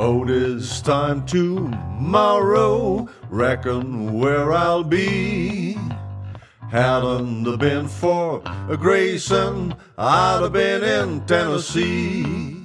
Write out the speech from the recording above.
Oh, this time tomorrow, reckon where I'll be. Hadn't it been for Grayson, I'd have been in Tennessee.